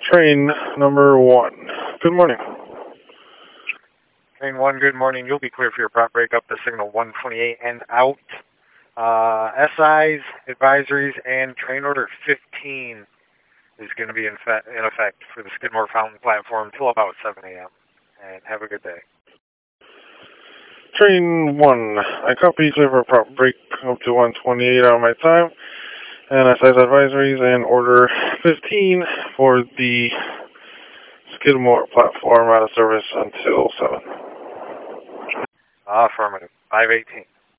Train number 1. Good morning. Train 1, good morning. You'll be clear for your prop break up to signal 128 and out. SIs, advisories, and train order 15 is going to be in effect for the Skidmore Fountain platform until about 7 a.m. And have a good day. Train 1. I copy, clear for prop break up to 128 on my time. And SIs, advisories, and order 15 for the Skidmore platform out of service until 7. Affirmative. 518.